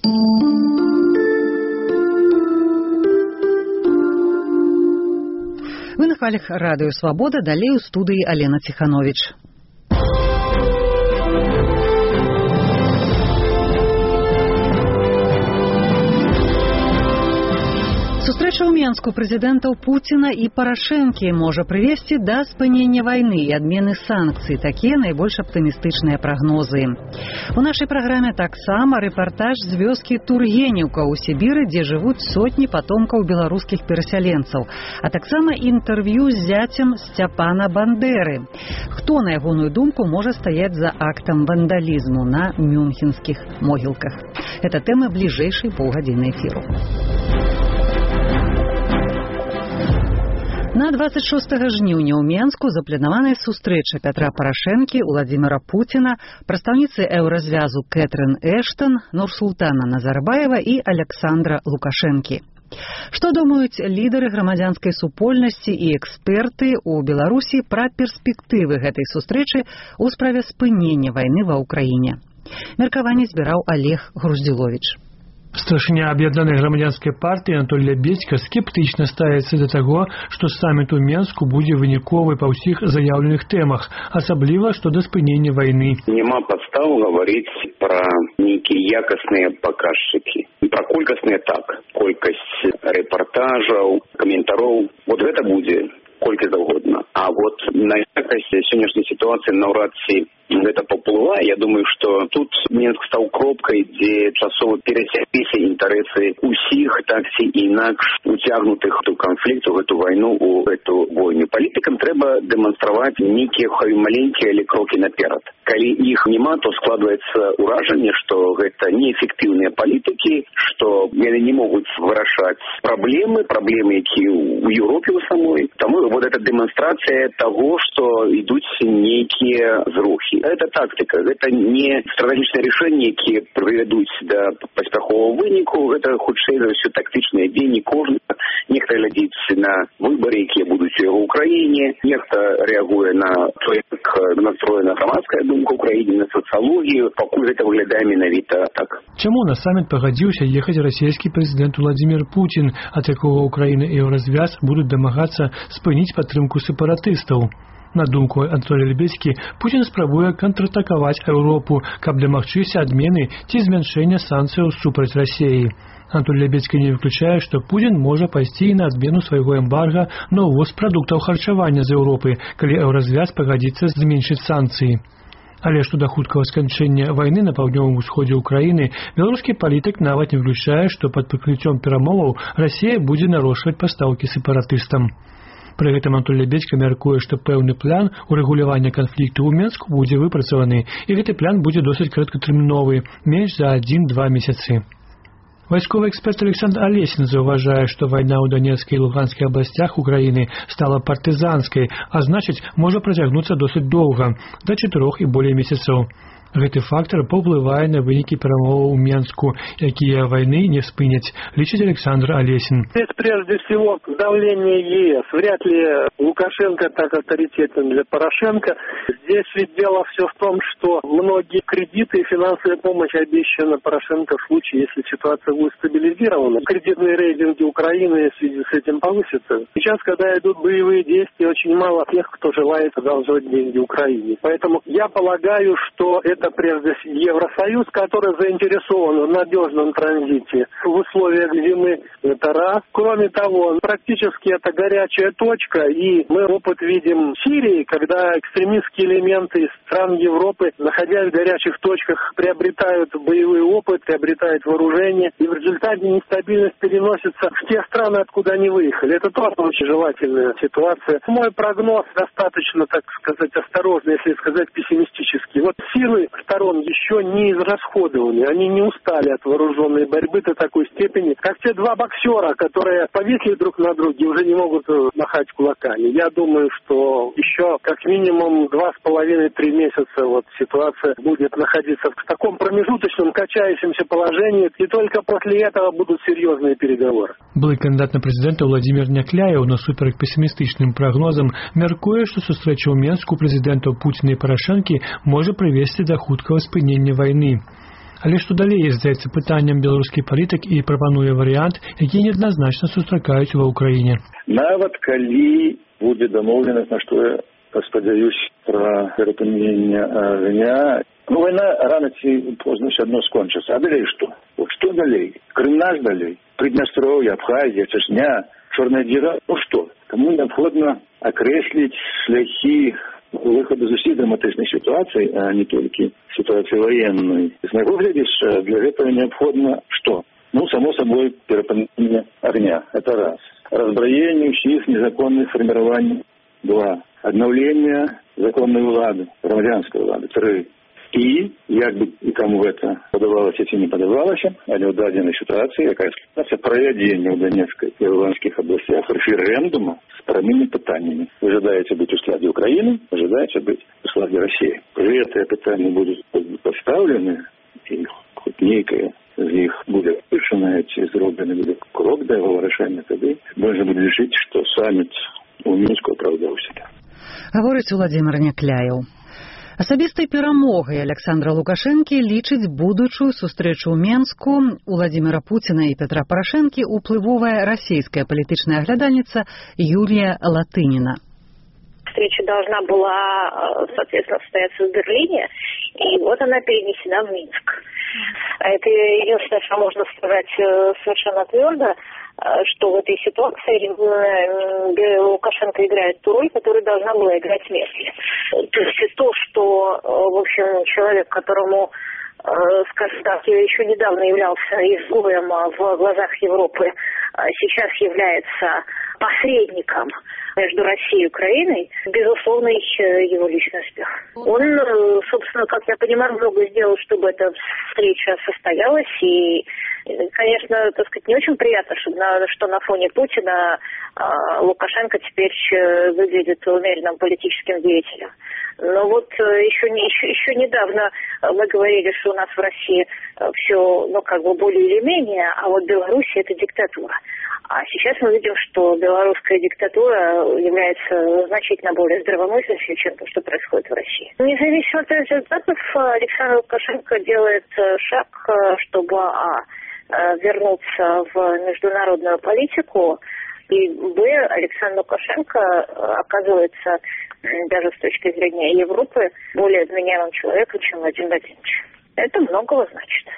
Вы на хвалях радыё «Свабода», далей у студыі Алена Ціхановіч. Сустрэча ў Менску прэзідэнтаў Пуціна і Парашэнкі можа прывесці да спынення вайны і адмены санкцый. Такія найбольш аптымістычныя прагнозы. У нашай праграме таксама рэпартаж з вёскі Тургенеўка ў Сібіры, дзе жывуць сотні патомкаў беларускіх перасяленцаў, а таксама інтэрв'ю з зяцем Сцяпана Бандэры. Хто, на ягоную думку, можа стаяць за актам вандалізму на мюнхенскіх могілках? Гэта тэма бліжэйшай паўгадзіны эфіру. На 26 жніўня ў Менску запланаваная сустрэча Пятра Парашэнкі, Уладзіміра Пуціна, прадстаўніцы еўразвязу Кэтрын Эштон, Нурсултана Назарбаева і Александра Лукашэнкі. Што думаюць лідары грамадзянскай супольнасці і эксперты ў Беларусі пра перспектывы гэтай сустрэчы ў справе спынення вайны ва ўкраіне? Меркаванне збіраў Олег Груздзіловіч. Старшыня аб'яднанай грамадзянскай партыі Анатолій Лябедзька скептычна ставіцца да таго, што саміт у Менску будзе выніковы па ўсіх заяўленых тэмах, асабліва што да спынення вайны. Няма падстаў гаварыць пра нейкія якасныя паказчыкі. Пра колькасныя так. Колькасць рэпартажаў, каментароў. Вот гэта будзе колькі заўгодна. А вот на якасць сённяшняй сітуацыі наўрад ці гэта паўплывае. Я думаю, што тут Менск стаў кропкай, дзе часова перасякліся інтарэсы ўсіх так ці інакш уцягнутых у канфлікт, у гэту вайну, у гэту войну. Палітыкам трэба дэманстраваць нейкія хай маленькія, але крокі наперад. Калі іх няма, то складваецца ўражанне, што гэта неэфектыўныя палітыкі, што яны не могуць вырашаць праблемы, якія ў Еўропе ў самой. Таму вот эта дэманстрацыя таго, што ідуць нейкія зрухі. Гэта тактыка, гэта не стратэгічныя рашэнні, якія прывядуць да паспяховага выніку, гэта хутчэй за ўсё тактычныя дзеянні кожнага. Нехта глядзіць на выбары, якія будуць у яго ўкраіне, нехта рэагуе на тое, як настроена грамадская думка ў краіне, на сацыялогію, пакуль гэта выглядае менавіта так. Чаму на саміт пагадзіўся ехаць расійскі прэзідэнт Уладзімір Пуцін, ад якога Украіна і Еўразвяз будуць дамагацца спыніць падтрымку сепаратыстаў? На думку Анатолія Лябедзькі, Пуцін спрабуе контратакаваць Еўропу, каб дамагчыся адмены ці змяншэння санкцыяў супраць Расіі. Анатолій Лябедзькі не выключае, што Пуцін можа пайсці на адмену свайго эмбарга на ўвоз прадуктаў харчавання з Еўропы, калі Еўразвяз пагадзіцца зменшыць санкцыі. Але што да хуткага сканчэння вайны на паўднёвым усходзе ўкраіны, беларускі палітык нават не выключае, што пад прыкрыццём перамоваў Расія будзе нарошчваць пастаўкі сепаратыстам. Пры гэтым Анатолій Лябедзька мяркуе, што пэўны план урэгулявання канфлікту ў Менску будзе выпрацаваны, і гэты план будзе досыць кароткатэрміновы, менш за 1-2 месяцы. Вайсковы эксперт Александр Алесін заўважае, што вайна ў Донецкай і Луганскай абласцях Украіны стала партызанскай, а значыць, можа працягнуцца досыць доўга, да 4 і болей месяцаў. Гэты фактор паўплывае на вынікі перамоваў у Менску, якія войны не спыняць, лічыць Александр Алесін. Здесь прежде всего давление ЕС. Вряд ли Лукашенко так авторитетен для Порошенко. Здесь ведь дело все в том, что многие кредиты и финансовая помощь обещана Порошенко в случае, если ситуация будет стабилизирована. Кредитные рейтинги Украины в связи с этим повысятся. Сейчас, когда идут боевые действия, очень мало тех, кто желает одалживать деньги Украине. Поэтому я полагаю, что это прежде всего Евросоюз, который заинтересован в надежном транзите в условиях зимы. Это раз. Кроме того, практически это горячая точка, и мы опыт видим в Сирии, когда экстремистские элементы из стран Европы, находясь в горячих точках, приобретают боевой опыт, приобретают вооружение, и в результате нестабильность переносится в те страны, откуда они выехали. Это тоже очень желательная ситуация. Мой прогноз достаточно, так сказать, осторожный, если сказать пессимистический. Вот силы сторон еще не израсходованы, они не устали от вооруженной борьбы до такой степени, как те два боксера, которые повисли друг на друге и уже не могут махать кулаками. Я думаю, что еще как минимум 2,5-3 месяца вот ситуация будет находиться в таком промежуточном качающемся положении, и только после этого будут серьезные переговоры. Былы кандидат на президента Владимир Някляев насуперак пессимистичным прогнозам мяркуе, што сустрэча ў Менску прэзідэнтаў Пуціна і Парашэнкі можа прывесці да хуткага спынення вайны. Але што далей здаецца пытанням беларускі палітык і прапануе варыянт, які неадназначна сустракаюць ва ўкраіне. Нават калі будзе дамоўленасць, на што я спадзяюсь пра перапыненне агня, вайна рана ці позна ўсё адно скончыцца. А далей што? Што далей? Крым наш далей? Прыднястроўе, Абхазія, Чачня, Чорная дзіра? Што? Таму неабходна акрэсліць шляхі выходу з усіх драматычных сітуацый, а не толькі сітуацыі ваеннай. З майго гледзяча, для гэтага неабходна што? Само собой, перапыненне агня. Это раз. Разброение всех незаконных формирований. 2. Обновление законной улады, громадянской улады. 3. И, як бы и кому это подавалось, если не подавалось, але в даденной ситуации, якая ситуация проведения в Донецкой и Луганских областях референдума с прямыми питаниями. Вы ожидаете быть в складе Украины, ожидаете быть в складе России. При это питания будут поставлены, и хоть некое з іх буде вирішено, чи зроблений буде крок до його вирішення, тоді можна буде лічити, що саміт у Мінську оправдався. Говорить Владимир Някляєв. Асабістай перамогай Александра Лукашэнкі лічыць будучую сустрэчу ў Менску у Владимира Путина и Петра Порошенки уплывовая российская политичная оглядальница Юлия Латынина. Встреча должна была, соответственно, состояться в Берлине, и вот она перенесена в Минск. Это единственное, что можно сказать совершенно твердо, что в этой ситуации Лукашенко играет ту роль, которую должна была играть Меркель. То есть то, что, в общем, человек, которому, скажем так, еще недавно являлся изгоем в глазах Европы, сейчас является посредником между Россией и Украиной, безусловно, его личный успех. Он, собственно, как я понимаю, много сделал, чтобы эта встреча состоялась. И, конечно, так сказать, не очень приятно, что на фоне Путина Лукашенко теперь выглядит умеренным политическим деятелем. Но вот еще недавно мы говорили, что у нас в России все, более или менее, а вот Беларусь — это диктатура. А сейчас мы видим, что белорусская диктатура является значительно более здравомыслящей, чем то, что происходит в России. Независимо от результатов, Александр Лукашенко делает шаг, чтобы вернуться в международную политику, и Александр Лукашенко оказывается даже с точки зрения Европы более вменяемым человеком, чем Владимир Владимирович. Это многого значит.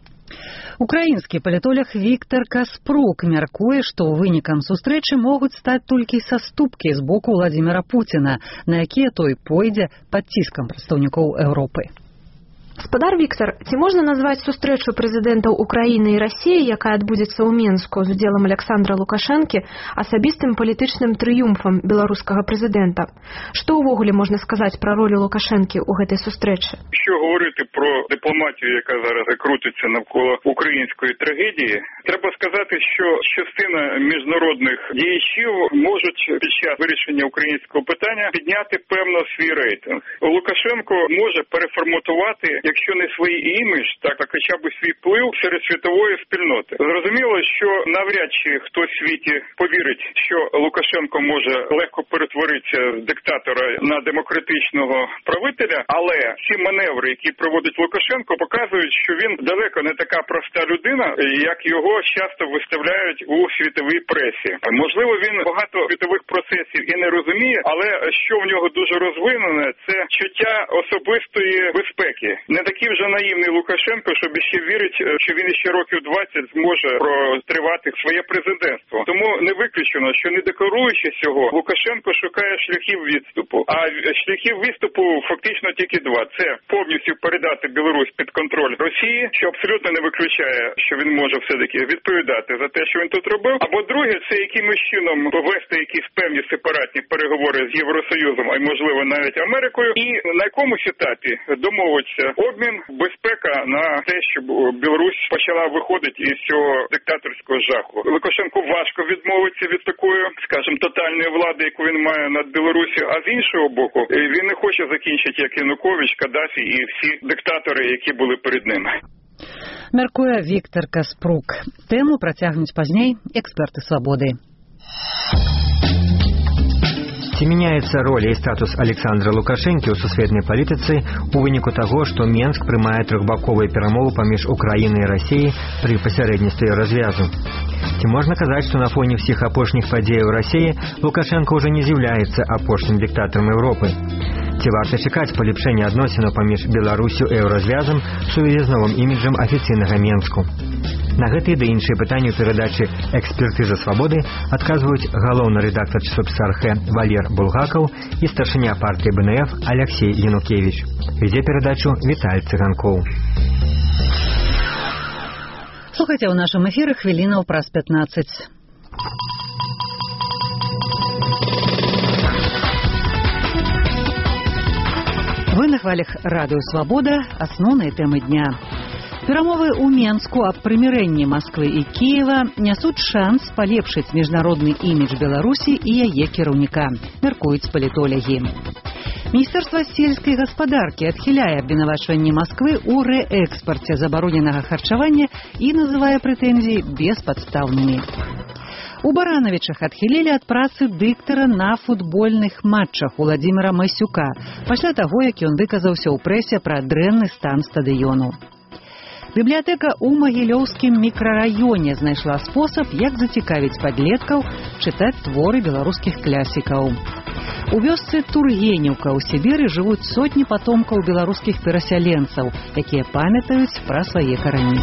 Украінскі палітолог Віктор Каспрук мяркуе, што вынікам сустрэчы могуць стаць толькі саступкі з боку Владимира Путина, на якія той пойдзе пад ціскам прадстаўнікоў Еўропы. Гаспадар Віктор, ці можна назваць сустрэчу прэзідэнтаў Украіны і Расіі, якая адбудзецца ў Менску з удзелам Александра Лукашэнкі, асабістым палітычным трыумфам беларускага прэзідэнта? Што ўвогуле можна сказаць пра ролю Лукашэнкі ў гэтай сустрэчы? Якщо говорити про дипломатію, яка зараз крутиться навколо української трагедії, треба сказати, що частина міжнародних діячів можуть під час вирішення українського питання підняти певно свій рейтинг. Лукашенко може переформатувати, якщо не свій імідж, так хоча б свій вплив серед світової спільноти. Зрозуміло, що навряд чи хтось в світі повірить, що Лукашенко може легко перетворитися з диктатора на демократичного правителя, але ці маневри, які проводить Лукашенко, показують, що він далеко не така проста людина, як його часто виставляють у світовій пресі. Можливо, він багато світових процесів і не розуміє, але що в нього дуже розвинене, це чуття особистої безпеки. Не такий вже наївний Лукашенко, щоб ще вірить, що він ще років 20 зможе протривати своє президентство. Тому не виключено, що не декларуючи цього, Лукашенко шукає шляхів відступу. А шляхів відступу фактично тільки два. Це повністю передати Білорусь під контроль Росії, що абсолютно не виключає, що він може все-таки відповідати за те, що він тут робив. Або друге, це якимось чином вести якісь певні сепаратні переговори з Євросоюзом, а й можливо навіть Америкою, і на якомусь етапі домовиться обмін, безпека на те, щоб Білорусь почала виходити із цього диктаторського жаху. Лукашенку важко відмовитися від такої, скажімо, тотальної влади, яку він має над Білорусі, а з іншого боку, він не хоче закінчити як Янукович, Каддафі і всі диктатори, які були перед ними. Мяркуе Віктор Каспрук. Тэму працягнуць пазней эксперты «Свабоды». Ці мяняецца роля і статус Александра Лукашэнкі ў сусветнай палітыцы у выніку таго, што Менск прымае трохбаковыя перамовы паміж Украінай і Расіяй пры пасярэдніцтве развязу. Ці можна казаць, што на фоне ўсіх апошніх падзеяў Расіі Лукашенко ўжо не з'яўляецца апошнім дыктатарам Еўропы? Ці варта чакаць палепшэння адносінаў паміж Беларусю і Еўразвязам у сувязі з новым іміджам афіцыйнага Менску? На гэтыя ды іншыя пытанні ў перадачы «Экспертыза свабоды» адказваюць галоўны рэдактар часопіса «Архэ» Валер Булгакаў і старшыня партыі БНФ Алексей Янукевич. Вядзе перадачу Віталь Цыганкоў. Слухайте ў нашым эфіры хвілінаў праз 15. Вы на хвалях радыё «Свабода», асноўныя тэмы дня. Перамовы ў Менску аб прымірэнні Масквы і Кіева нясуць шанс палепшыць міжнародны імідж Беларусі і яе кіраўніка, мяркуюць палітолагі. Міністэрства сельскай гаспадаркі адхіляе абвінавачванні Масквы ў рээкспарце забароненага харчавання і называе прэтэнзіі беспадстаўнымі. У Баранавічах адхілілі ад працы дыктара на футбольных матчах Уладзіміра Масюка пасля таго, як ён выказаўся ў прэсе пра дрэнны стан стадыёну. Бібліятэка ў Магілёўскім мікрараёне знайшла спосаб, як зацікавіць падлеткаў чытаць творы беларускіх класікаў. У вёсцы Тургенеўка ў Сібіры жывуць сотні патомкаў беларускіх перасяленцаў, якія памятаюць пра свае карані.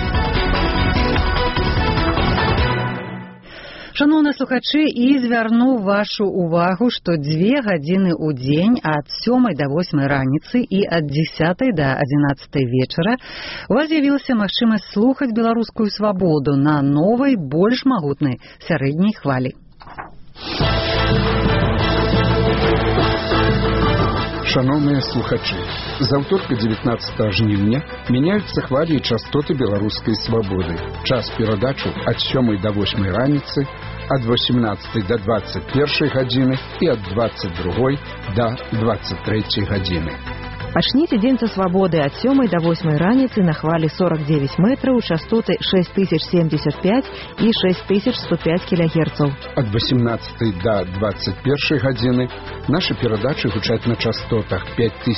Шановні слухачы, і звярну вашу увагу, што 2 гадзіны ў дзень ад 7 до 8 раніцы і ад 10 до 11 вечара у вас з'явілася магчымасць слухаць беларускую свабоду на новай, больш магутнай сярэдняй хвалі. Шановныя слухачы, з аўторка 19 жніўня мяняюцца хвалі і частоты беларускай свабоды. Час перадачу ад 7 до 8 раніцы, ад 18 до 21 гадзіны і ад 22 до 23 гадзіны. Пачніце дзень са свабоды ад 7 до 8 раніцы на хвалі 49 метраў, частоты 6075 і 6105 кГц. Ад 18 до 21 гадзіны нашы перадачы гучаць на частотах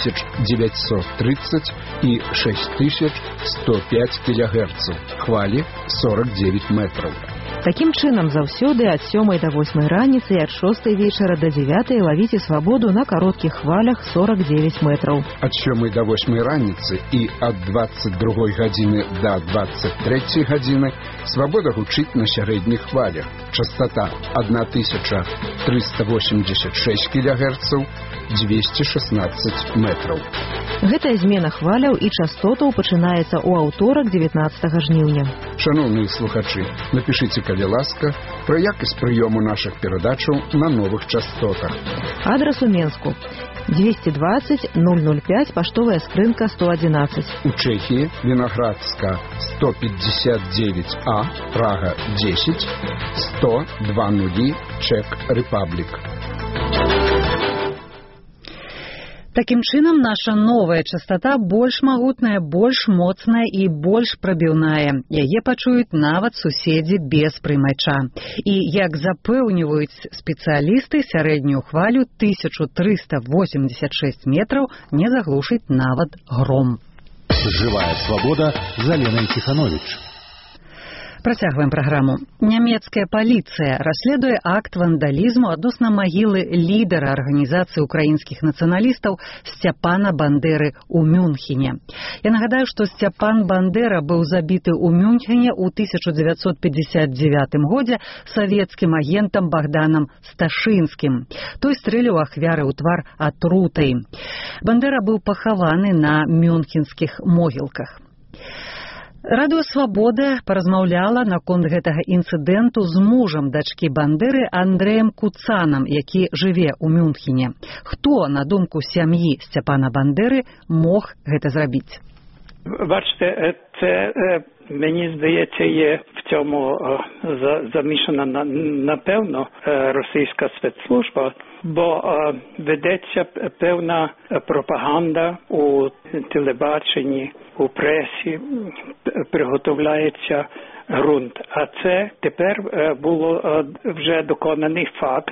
5930 і 6105 кГц. Хвалі 49 метраў. Такім чынам, заўсёды ад 7 до 8 раніцы і ад 6 вечара до 9 лавіце свабоду на кароткіх хвалях 49 метраў. Ад 7 до 8 раніцы і ад 22 гадзіны до 23 гадзіны свабода гучыць на сярэдніх хвалях. Частота 1386 кГц, 216 метраў. Гэтая змена хваляў і частотаў пачынаецца ў аўторак 19 жніўня. Шановныя слухачы, напішыце, калі ласка, пра якасць прыёму нашых перадачаў на новых частотах. Адрас у Менску 220 005, паштовая скрынка 111. У Чэхіі Вінаградска 159А, Прага 10, 100 Чэк Рэпаблік. Такім чынам, наша новая частота больш магутная, больш моцная і больш прабіўная. Яе пачуюць нават суседзі без прымача. І, як запэўніваюць спецыялісты, сярэднюю хвалю 1386 метраў не заглушыць нават гром. Жывая свабода з Аленай Ціхановіч. Працягваем праграму. Нямецкая паліцыя расследуе акт вандалізму адносна магілы лідара арганізацыі украінскіх нацыяналістаў Сцяпана Бандеры ў Мюнхене. Я нагадаю, што Сцяпан Бандера быў забіты ў Мюнхене ў 1959 годзе савецкім агентам Богданам Сташынскім. Той стрэліў ахвяры ў твар атрутай. Бандера быў пахаваны на мюнхенскіх могілках. Радыё «Свабода» паразмаўляла наконт гэтага інцыдэнту з мужам дачкі Бандеры Андрэем Куцанам, які жыве ў Мюнхене. Хто, на думку сям'і Сцяпана Бандеры, мог гэта зрабіць? Бачите, це, мені здається, є в цьому замішана, напевно, російська спецслужба, бо ведеться певна пропаганда у телебаченні, у пресі, приготовляється ґрунт. А це тепер було вже доконаний факт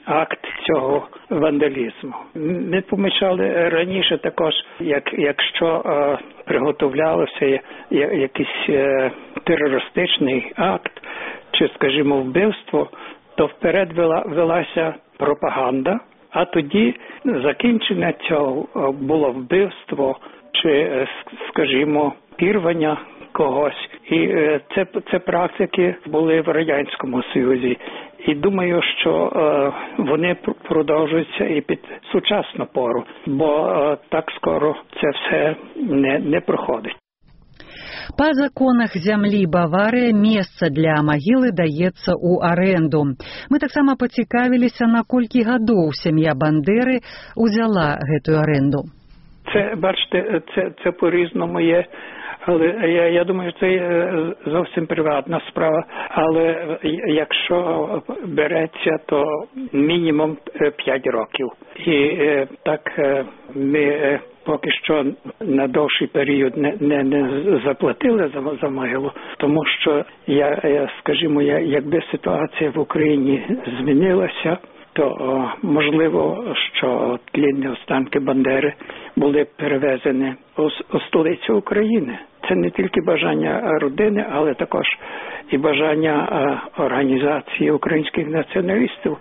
акт цього вандалізму. Ми помічали раніше також, якщо приготовлялося якийсь терористичний акт, чи, скажімо, вбивство, то вперед велася пропаганда, а тоді закінчення цього було вбивство чи, скажімо, пірвання когось. І це практики були в Радянському Союзі. І думаю, що вони продовжуються і під сучасну пору, бо так скоро це все не проходить. Па законах зямлі Баварыя месца для магілы даецца ў арэнду. Мы таксама пацікавіліся, на колькі гадоў сям'я Бандеры ўзяла гэтую арэнду. Це, бачите, це по-різному є. Але я думаю, це зовсім приватна справа. Але якщо береться, то мінімум 5 років. І так ми поки що на довший період не заплатили за могилу, тому що, скажімо, якби ситуація в Україні змінилася, то можливо, що тлінні останки Бандери були перевезені у столицю України. Це не тільки бажання родини, але також і бажання організації українських націоналістів,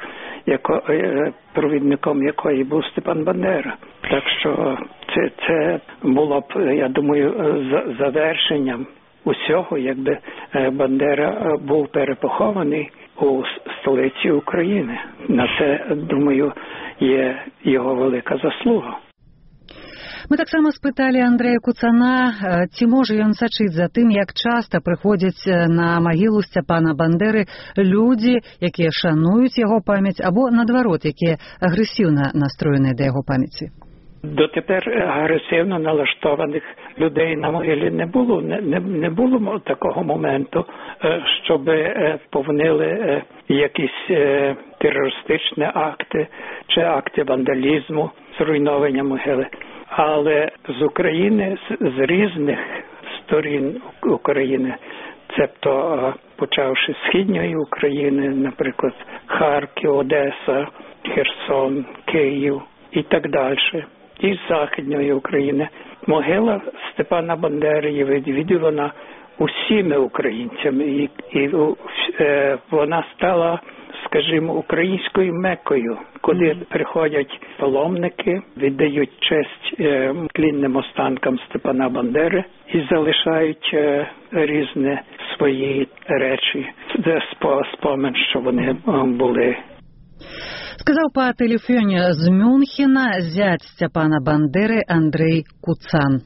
провідником якої був Степан Бандера. Так що це було б, я думаю, завершенням усього, якби Бандера був перепохований у столиці України. На це, думаю, є його велика заслуга. Мы таксама спыталі Андрэя Куцана, ці можа ён сачыць за тым, як часта прыходзяць на магілу Сцяпана Бандеры людзі, якія шануюць яго памяць, або, наадварот, якія агрэсіўна настроеныя да яго памяці. Дотепер агресивно налаштованих людей на могилі не було такого моменту, щоб повнили якісь терористичні акти чи акти вандалізму, зруйнування могили. Але з України, з різних сторін України, цебто почавши з Східної України, наприклад, Харків, Одеса, Херсон, Київ і так далі, і з Західної України, могила Степана Бандери є відвідувана усіми українцями, і вона стала, скажімо, українською Меккою, куди приходять паломники, віддають честь тлінним останкам Степана Бандери і залишають різні свої речі, спомин, що вони були. Сказав по телефоні з Мюнхена зять Степана Бандери Андрей Куцан.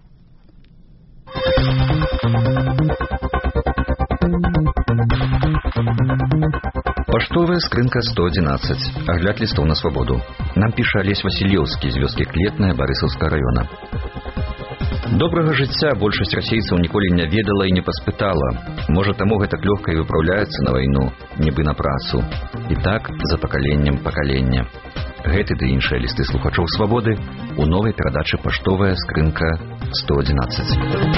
Паштовая скрынка 111. Агляд листов на свободу. Нам піша Олесь Васильевский з вёскі Клетная Барысаўскага района. Добрага жыцця большасць расейцаў ніколі не ведала і не паспытала. Можа, таму гэтак лёгка і выпраўляецца на вайну, нібы на працу. І так за пакаленнем пакалення. Гэты ды іншыя лісты слухачоў свабоды у новай перадачы «Паштовая скрынка 111».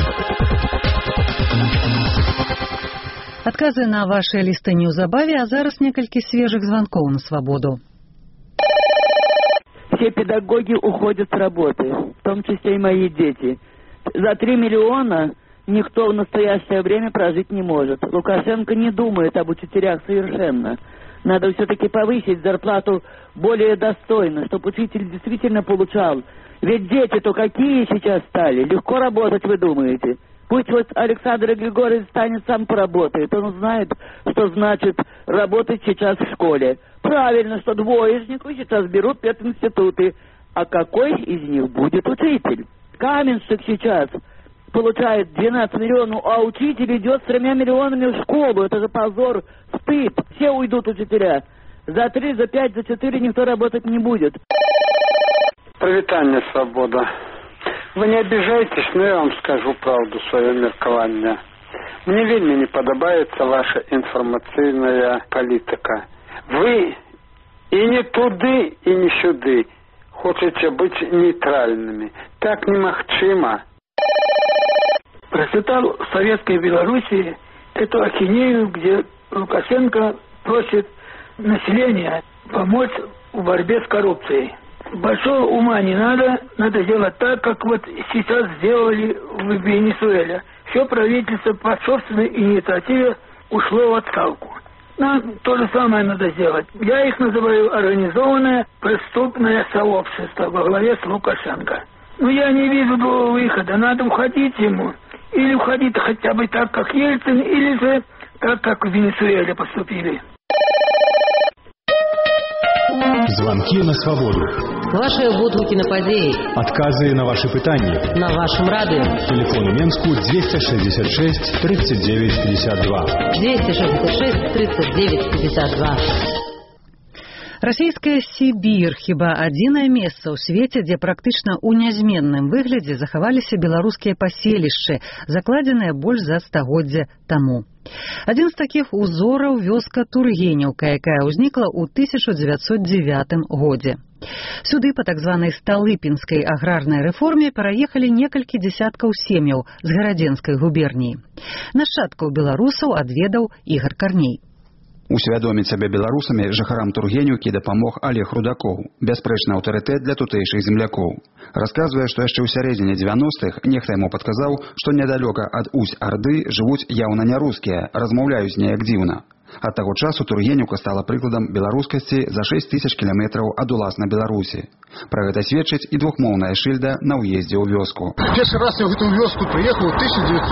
Адказы на ваши листы неўзабаве, а зараз некалькі свежых звонков на свободу. Все педагоги уходят с работы, в том числе и мои дети. За 3 миллиона никто в настоящее время прожить не может. Лукашенко не думает об учителях совершенно. Надо все-таки повысить зарплату более достойно, чтобы учитель действительно получал. Ведь дети-то какие сейчас стали? Легко работать, вы думаете? Пусть вот Александр Григорьевич станет сам поработает. Он знает, что значит работать сейчас в школе. Правильно, что двоечников сейчас берут в пединституты. А какой из них будет учитель? Каменщик сейчас получает 12 миллионов, а учитель идет с 3 миллионами в школу. Это же позор, стыд. Все уйдут учителя. За 3, за 5, за 4 никто работать не будет. Привитание, свобода. Вы не обижайтесь, но я вам скажу правду, свое меркаванне. Мне вельмі не падабаецца ваша інфармацыйная палітыка. Вы и не туды, и не сюды хочете быть нейтральными. Так немагчыма. Прочитал в Советской Белоруссии эту ахинею, где Лукашенко просит население помочь в борьбе с коррупцией. Большого ума не надо, надо делать так, как вот сейчас сделали в Венесуэле. Все правительство по собственной инициативе ушло в отставку. Нам то же самое надо сделать. Я их называю организованное преступное сообщество во главе с Лукашенко. Но я не вижу другого выхода. Надо уходить ему. Или уходить хотя бы так, как Ельцин, или же так, как в Венесуэле поступили. Звонки на свободу. Ваши водгуки на подеи. Отказы на ваши питания. На вашем радио. Телефон у Менску 266 39 52. 266 39 52. Расійская Сібір хіба адзінае месца ў свеце, дзе практычна ў нязменным выглядзе захаваліся беларускія паселішчы, закладзеныя больш за стагоддзя таму. Адзін з такіх узораў вёска Тургенеўка, якая ўзнікла ў 1909 годзе. Сюды па так званай сталыпінскай аграрнай рэформе пераехалі некалькі дзесяткаў сем'яў з Гарадзенскай губерніі. Нашчадкаў беларусаў адведаў Ігар Карней. Усвядоміць сябе беларусамі жыхарам Тургенеўкі дапамог Олег Рудакоў, бясспрэчны аўтарытэт для тутэйшых землякоў. Расказвае, што яшчэ ў сярэдзіне 90-х нехта яму падказаў, што недалёка ад Усь-Арды жывуць яўна не рускія, размаўляюць неяк дзіўна. Ад таго часу Тургенеўка стала прыкладам беларускасці за 6000 кіламетраў ад уласна Беларусі. Пра гэта сведчыць і двухмоўная шыльда на ўездзе ў вёску. Першы раз я в эту вёску приехал в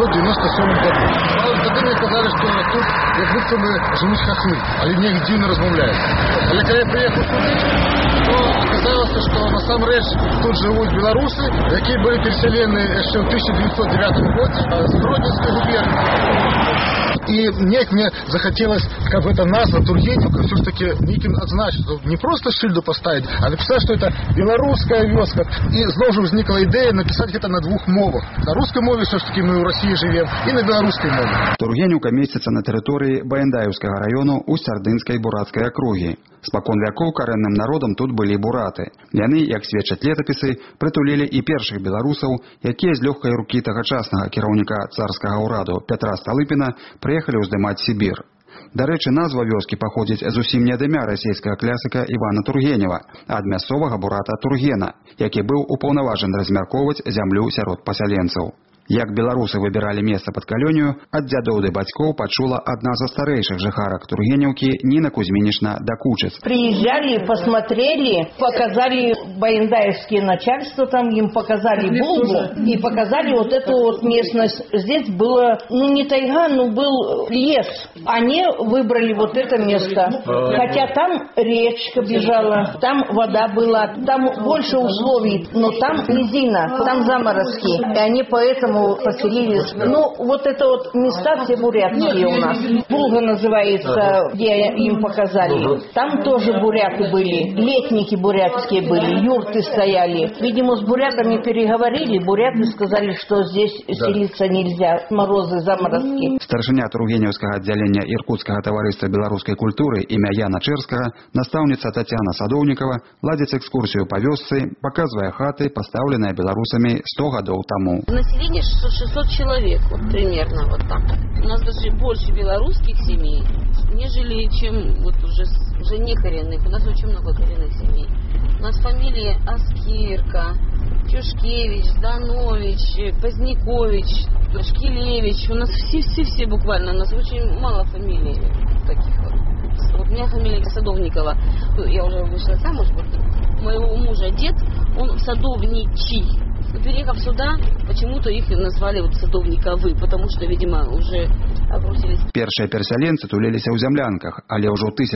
1997 году. Тады мне казали, што тут як будто бы жывуць хахлы, але неяк дзіўна размаўляюць. Але калі я приехал сюды, то оказалось, што насамрэч тут жывуць беларусы, якія былі переселены яшчэ ў 1909 годзе з Гродненскай губерніі. И мне захотелось, как эта назва Тургеневка все-таки неким отзначить. Не просто шильду поставить, а написать, что это белорусская вёска. И снова возникла идея написать это на двух мовах. На русской мове все-таки мы в России живем, и на белорусской мове. Тургеневка месціцца на тэрыторыі Баяндаеўскага раёну Усть-Ардынскай буратскай акругі. Спакон вякоў карэнным народам тут былі бураты. Яны, як сведчаць летапісы, прытулілі і першых беларусаў, якія з лёгкай рукі тагачаснага кіраўніка царскага ўраду Пятра Сталыпіна прыехалі ўздымаць Сібір. Дарэчы, назва вёскі паходзіць зусім не ад імя расійскага клясыка Івана Тургенева, а ад мясцовага бурата Тургена, які быў упаўнаважаны размяркоўваць зямлю сярод пасяленцаў. Як беларусы выбіралі месца пад калонію, ад дзядоў ды бацькоў пачула адна з старэйшых жыхарак Тургенеўкі Ніна Кузьмінічна Дакучец. Приезжали, посмотрели, показали баяндаевские начальства, там им показали Волгу и показали вот эту вот местность. Здесь было, не тайга, но был лес. Они выбрали вот это место. Хотя там речка бежала, там вода была, там больше условий, но там низина, там заморозки. И они поэтому поселились. Вот это вот места все бурятские у нас. Волга называется, где им показали. Там тоже буряты были, летники бурятские были, юрты стояли. Видимо, с бурятами переговорили, буряты сказали, что здесь селиться нельзя, морозы, заморозки. Старшыня Тургенеўскага аддзялення Іркутскага таварыства беларускай культуры імя Яна Чэрскага, настаўніца Тацяна Садоўнікова ладзіць экскурсію па вёсцы, паказвае хаты, пастаўленыя беларусамі 100 гадоў таму. Население 600 человек, вот примерно вот так. У нас даже больше белорусских семей, нежели чем вот уже не коренных. У нас очень много коренных семей. У нас фамилии Аскирка, Чушкевич, Данович, Позднякович, Шкилевич. У нас все буквально. У нас очень мало фамилий таких вот. Вот у меня фамилия Садовникова. Я уже вышла замуж. Моего мужа дед, он садовничий. Переехав сюда, почему-то их назвали садовниковы, потому что, видимо, уже окрутились. Першыя перасяленцы туліліся ў зямлянках, але ўжо ў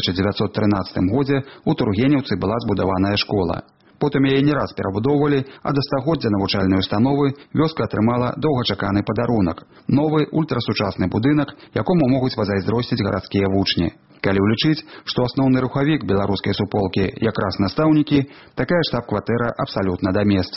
1913 годзе у Тургенеўцы была збудаваная школа. Потым яе не раз перабудоўвалі, а да стагоддзя навучальнай установы вёска атрымала доўгачаканы падарунак – новы ультрасучасны будынак, якому могуць пазайздросціць гарадскія вучні. Калі ўлічыць, што асноўны рухавік беларускай суполкі якраз настаўнікі, такая штаб-кватэра абсалютна да месца.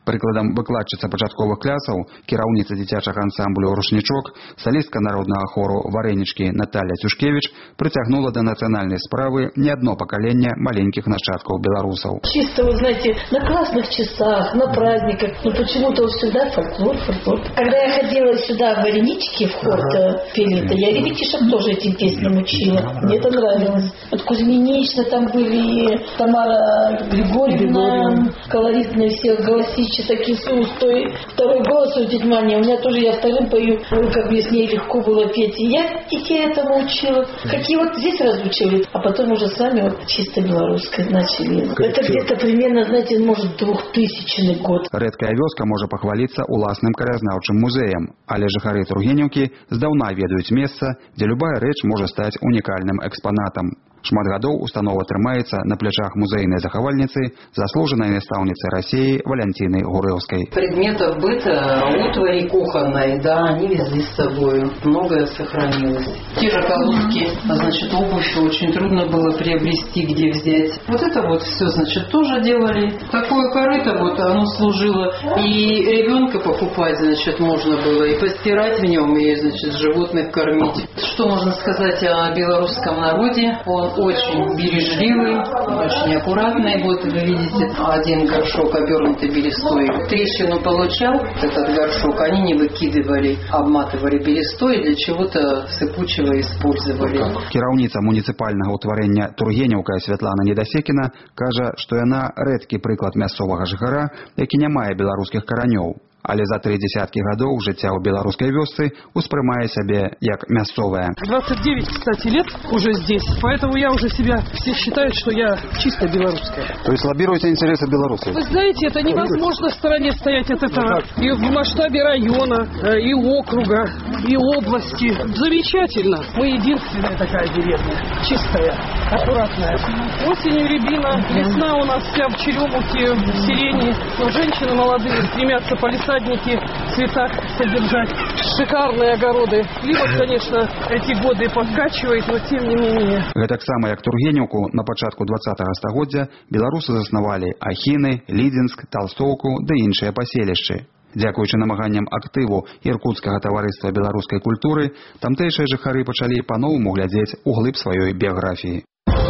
Прыкладам выкладчыца пачатковых клясаў, кіраўніца дзіцячага ансамблю «Рушнічок», салістка народнага хору «Варэнічкі» Наталья Цюшкевич прыцягнула да нацыянальнай справы не одно пакаленне маленькіх нашчадкаў беларусаў. Чисто, вы знаете, на классных часах, на праздниках, но почему-то всегда фольклор. Когда я ходила сюда в Варенички, в хор пели, я ребятишек тоже этим песням учила. Мне это нравилось. Вот Кузьминична там были, Тамара Григорьевна, колоритные все голосища. Такие устой. Второй голос у тети Мани. У меня тоже, я вторым пою, как мне с ней легко было петь. И я детей этому учила. Какие вот здесь разучили, а потом уже сами вот чисто белорусское начали. Это где-то примерно, знаете, может 2000 год. Рэдкая вёска можа пахваліцца уласным краязнаўчым музеем, але жыхары Тургенеўкі здаўна ведаюць месца, дзе любая рэч можа стаць унікальным экспанатам. Шмат гадоў установа трымаецца на плячах музейнай захавальніцы, заслуженной настаўніцы России Валентины Гурэўскай. Предметов быта, утвари кухонной, да, они везли с собой. Многое сохранилось. Те же колодки, значит, обувь очень трудно было приобрести, где взять. Вот это вот все, значит, тоже делали. Такое корыто, вот оно служило. И ребенка покупать, значит, можно было, и постирать в нем, и, значит, животных кормить. Что можно сказать о белорусском народе? Он очень бережливый, очень аккуратный. Вот вы видите, один горшок обернутый берестой. Трещину получал этот горшок, они не выкидывали, обматывали берестой, для чего-то сыпучего использовали. Кіраўніца муніцыпальнага ўтварэння Тургенеўка Святлана Недасекіна кажа, што яна рэдкі прыклад мясцовага жыхара, які не мае беларускіх каранёў. Але за 3 десятки годов жыцця ў беларускай вёсцы успрымае сябе як мясцовая. 29, кстати, лет уже здесь, поэтому я уже себя, все считают, что я чисто белорусская. То есть лоббируете интересы белорусов? Вы знаете, это невозможно в стороне стоять от этого. И в масштабе района, и округа, и области. Замечательно. Мы единственная такая деревня. Чистая, аккуратная. Осенью рябина, весна у нас вся в черемухе, в сирени. Но женщины молодые стремятся по лесам в цветах содержать. Шикарные огороды. Климат, конечно, эти годы подкачивает, но тем не менее. Гэтаксама як Тургенеўку на пачатку 20-го стагоддзя беларусы заснавалі Ахіны, Лідзінск, Талстоўку ды іншыя паселішчы. Дзякуючы намаганням актыву Іркутскага таварыства беларускай культуры, тамтэйшыя жыхары пачалі па-новаму глядзець у глыб сваёй біяграфіі.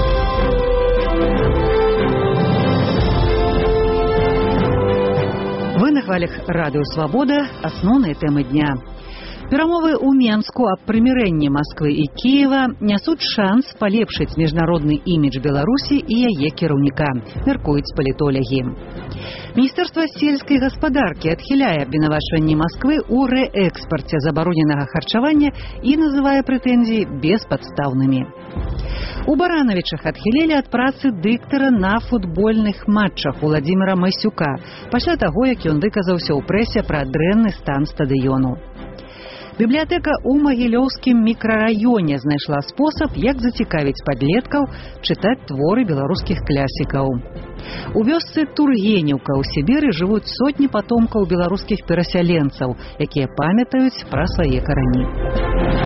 Вы на хвалях радыё «Свабода», асноўныя тэмы дня. Перамовы ў Менску аб прымірэнні Масквы і Кіева нясуць шанс палепшыць міжнародны імідж Беларусі і яе кіраўніка, мяркуюць палітолагі. Міністэрства сельскай гаспадаркі адхіляе абвінавачванні Масквы ў рээкспарце забароненага харчавання і называе прэтэнзіі беспадстаўнымі. У Баранавічах адхілілі ад працы дыктара на футбольных матчах Уладзіміра Масюка пасля таго, як ён выказаўся ў прэсе пра дрэнны стан стадыёну. Бібліятэка ў Магілёўскім мікрараёне знайшла спосаб, як зацікавіць падлеткаў чытаць творы беларускіх класікаў. У вёсцы Тургенеўка ў Сібіры жывуць сотні патомкаў беларускіх перасяленцаў, якія памятаюць пра свае карані.